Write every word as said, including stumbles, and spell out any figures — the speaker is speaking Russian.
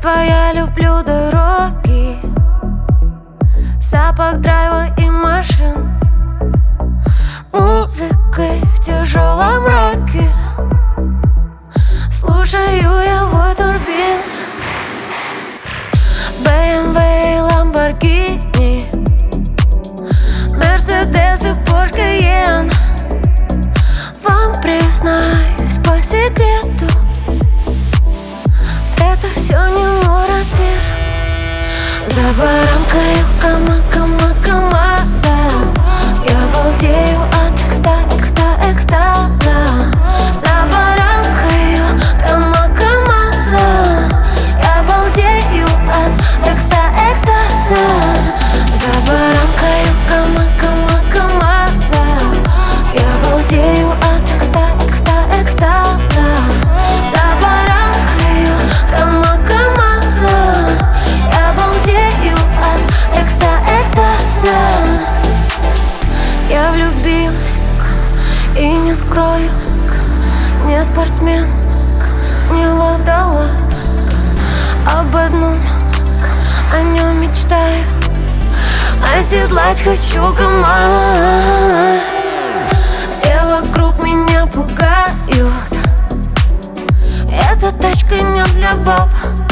твоя, люблю дороги, запах драйва и машин, музыкой в тяжелом роке. Слушаю я вой турбин, бэ эм вэ и Lamborghini, Mercedes и Porsche Cayenne. Вам признаюсь по секрету, это все не мой размер. За баранкой кама, кама, камаза, я балдею от экста, экста, экстаза. За баранкой кама, камаза, я балдею от экста, экстаза. За баранкой кама, кама, камаза, я балдею от экста, экста, экстаза. За баранкой кама, камаза, я балдею от экста, экстаза. Я влюбилась и не скрою, не спортсмен, не водолаз. Об одном, о нем мечтаю, оседлать хочу КамАЗ. Все вокруг меня пугают, эта тачка не для баб.